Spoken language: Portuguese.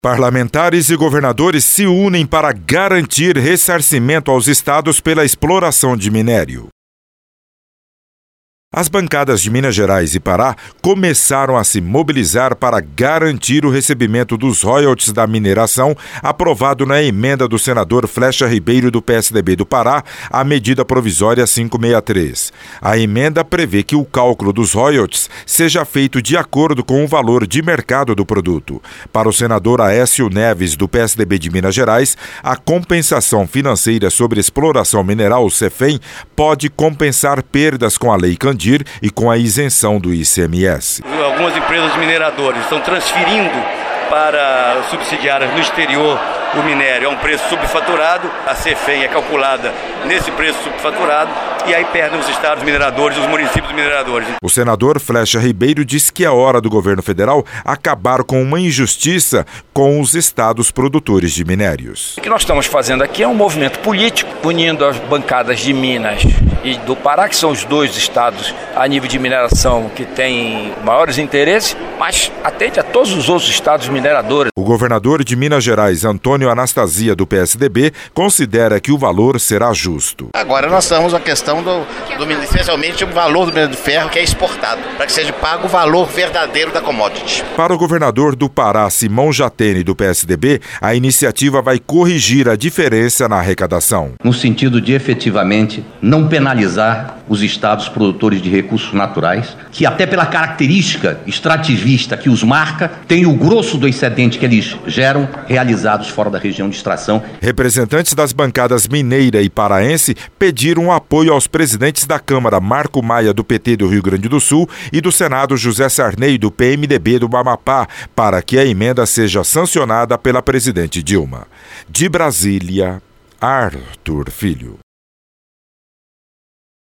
Parlamentares e governadores se unem para garantir ressarcimento aos estados pela exploração de minério. As bancadas de Minas Gerais e Pará começaram a se mobilizar para garantir o recebimento dos royalties da mineração aprovado na emenda do senador Flecha Ribeiro do PSDB do Pará à medida provisória 563. A emenda prevê que o cálculo dos royalties seja feito de acordo com o valor de mercado do produto. Para o senador Aécio Neves do PSDB de Minas Gerais, a compensação financeira sobre exploração mineral, o CEFEM, pode compensar perdas com a Lei Candir e com a isenção do ICMS. Algumas empresas mineradoras estão transferindo para subsidiárias no exterior o minério a um preço subfaturado, a CEFEM é calculada nesse preço subfaturado e aí perdem os estados mineradores, os municípios mineradores. O senador Flecha Ribeiro disse que é hora do governo federal acabar com uma injustiça com os estados produtores de minérios. O que nós estamos fazendo aqui é um movimento político, unindo as bancadas de Minas e do Pará, que são os dois estados a nível de mineração que têm maiores interesses, mas atende a todos os outros estados mineradores. O governador de Minas Gerais, Antônio Anastasia, do PSDB, considera que o valor será justo. Agora nós estamos a questão especialmente o valor do minério de ferro que é exportado, para que seja pago o valor verdadeiro da commodity. Para o governador do Pará, Simão Jatene, do PSDB, a iniciativa vai corrigir a diferença na arrecadação. No sentido de efetivamente não penalizar os estados produtores de recursos naturais, que até pela característica extrativista que os marca, tem o grosso do excedente que eles geram realizados fora da região de extração. Representantes das bancadas mineira e paraense pediram apoio aos presidentes da Câmara, Marco Maia, do PT do Rio Grande do Sul, e do Senado, José Sarney, do PMDB do Amapá, para que a emenda seja sancionada pela presidente Dilma. De Brasília, Arthur Filho.